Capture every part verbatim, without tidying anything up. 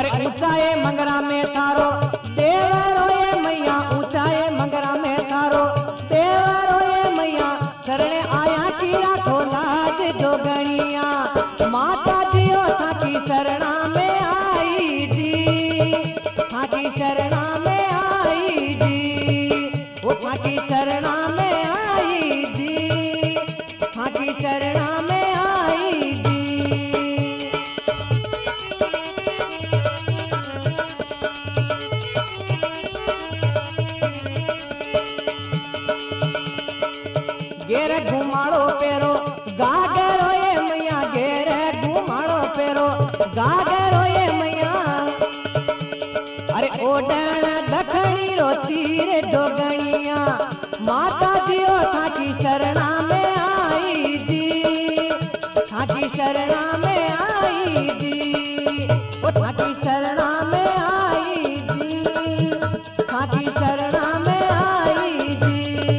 अरे ऊंचाए मंगरा में थारो देवरो ये मैया, ऊंचाए मंगरा में थारो देवरो ये मैया, शरण आया की राखो लाज जोगणिया, माता जियो थाकी शरणा में आई जी, थाकी शरणा में आई जी, वो थाकी शरणा में आई जी, थाकी शरणा में आई जी। घेर घुमाड़ो पेरो गागरो ये मैया, घेर घुमाड़ो पेरो गागरो ये मैया, अरे ओडण दखनी रो तीर जोगणिया, माता जियो थाकी शरणा में आई जी, थाकी शरणा में आई जी, ओ थाकी शरणा में आई जी, थाकी शरणा में आई जी।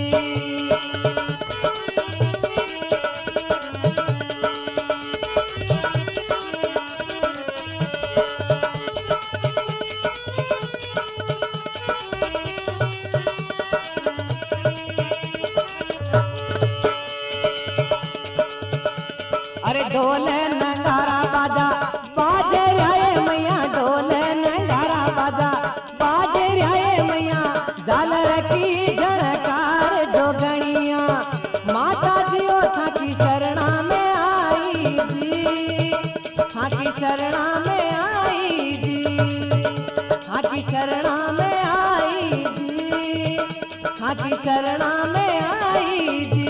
अरे ढोले नगारा बाजा बाजे रहे मैया, ढोले नगारा बाजा बाजे रहे मैया, झालर की झणकार जोगणिया, माता जियो थाकी शरणा में आई जी, थाकी शरणा में आई जी, थाकी शरणा में आई जी, थाकी शरणा में आई जी।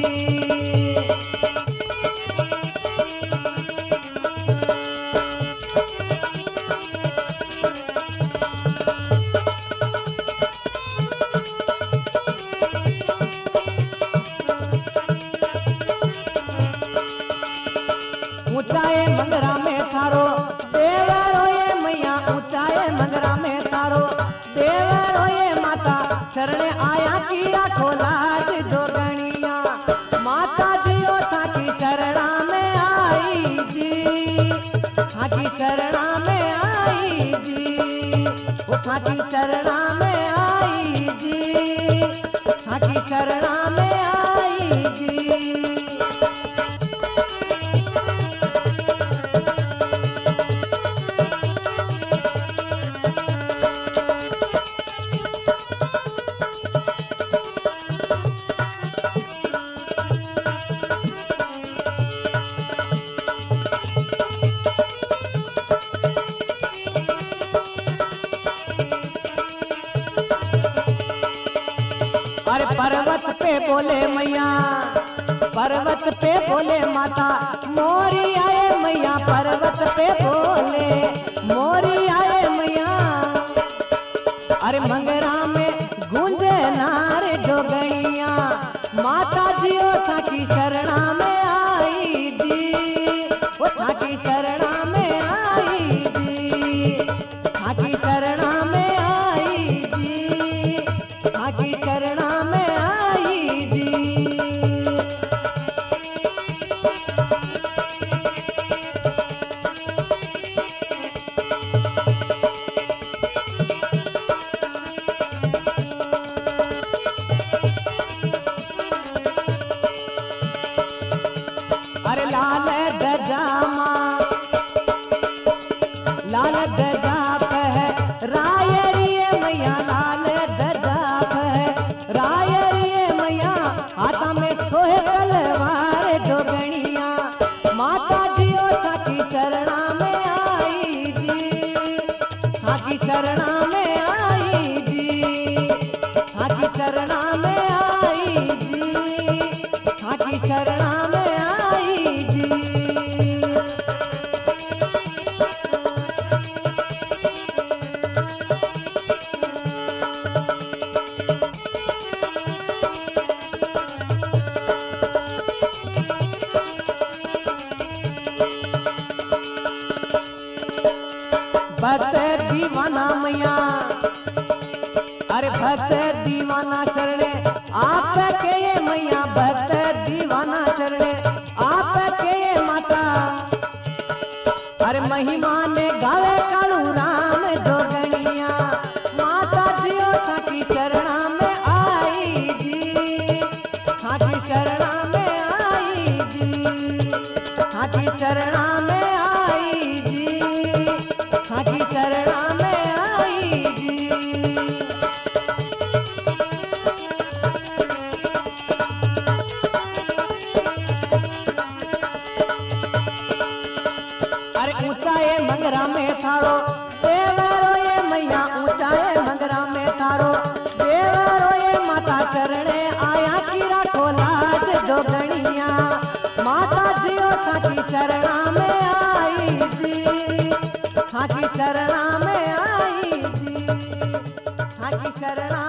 ऊंचाए मंगरा में थारो देवरो ये मैया, ऊंचाए मंगरा में थारो देवरो ये माता, शरण आया की राखो लाज जोगणिया, माता जियो थाकी शरणा में आई जी, थाकी शरणा में आई जी, वो थाकी शरणा में आई जी, थाकी शरणा में आई जी। अरे पर्वत पे बोले मैया, पर्वत पे बोले माता, मोरी आए मैया, पर्वत पे बोले मोरी आए मैया, अरे मंगरा में गूंजे नारे जोगणिया, माता जियो थाकी शरणा में आई जी, वो थाकी शरणा में आई जी, थाकी शरणा में आई जी, थाकी शरणा में आई जी। अरे लाल गजामा, लाल गजाप है रायरिए मैया, लाल गजाप है रायरिए मैया, हाथा में सोहे तलवार जोगणिया, माता जियो थाकी शरणा में आई जी, थाकी शरणा में आई जी, थाकी शरणा में आई जी, थाकी शरणा में आई जी। भक्त दीवाना मैया, अरे भक्त दीवाना चरणे आप के ये मैया, भक्त दीवाना चरणे आप के ये माता, अरे महिमा ने गावे कालू राम खाकी चरणा में आई जी, खाकी चरणा में आई जी। अरे ऊंचाए मंगरा में थारो देवरो ये मैया, ऊंचाए मंगरा में थारो देवरो ये माता चरणे आया की राखो लाज जोगणिया। माता जियो खाकी चरणा में आई जी, खाकी चरणा में आई जी, खाकी चरणा